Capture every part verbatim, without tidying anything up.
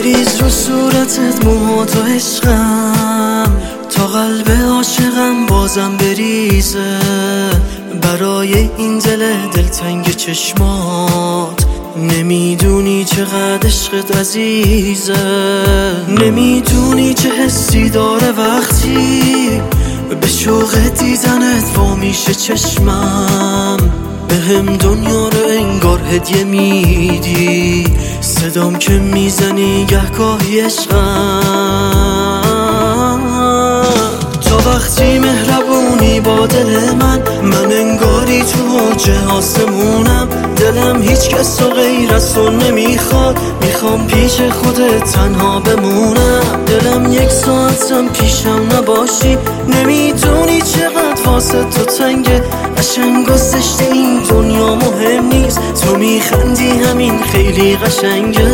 بریز رو صورتت موهات و عشقم، تا قلب عاشقم بازم بریزه. برای این دل دلتنگ چشمات نمیدونی چقدر عشقت عزیزه. نمیدونی چه حسی داره وقتی به شوق دیدنت وا میشه چشمم. به هم دنیا رو انگار هدیه میدی، صدام که میزنی گهگاهی عشقم. تا وقتی مهربونی با دل من، من انگاری تو اوج آسمونم. دلم هیچ کس و غیر از تو نمیخواد، میخوام پیش خودت تنها بمونم. دلم یک ساعتم پیشم نباشی، نمیدونی چقدر واسه تو تنگه. قشنگ و زشت این دنیا مهم نیست، تو میخندی همین خیلی قشنگه.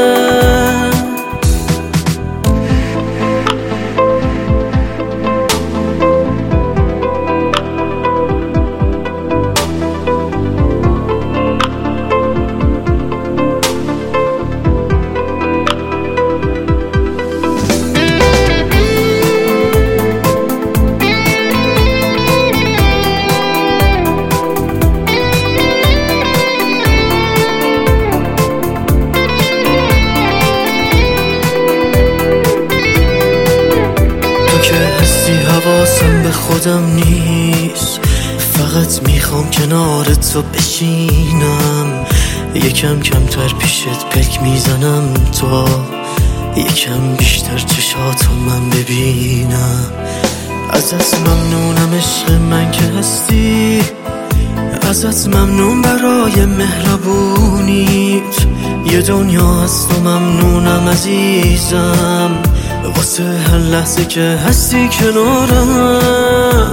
که هستی حواسم به خودم نیست، فقط میخوام کنار تو بشینم. یکم کمتر پیشت پلک میزنم تا یکم بیشتر چشاتو من ببینم. ازت ممنونم عشق من که هستی، ازت ممنون برای مهربونیت. یه دنیا از تو ممنونم عزیزم، واسه هر لحظه که هستی کنارم.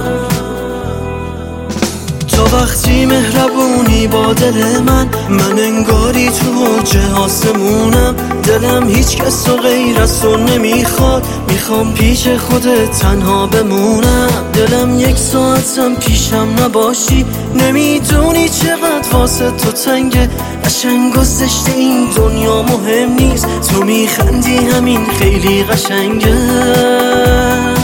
تا وقتی مهربونی با دل من، من انگاری تو اوج آسمونم. دلم هیچ کس و غیر از تو نمیخواد، میخوام پیش خودت تنها بمونم. دلم یک ساعتم پیشم نباشی، نمیدونی چقدر واسه تو تنگه. قشنگ و زشت این دنیا مهم نیست، تو میخندی همین خیلی قشنگه.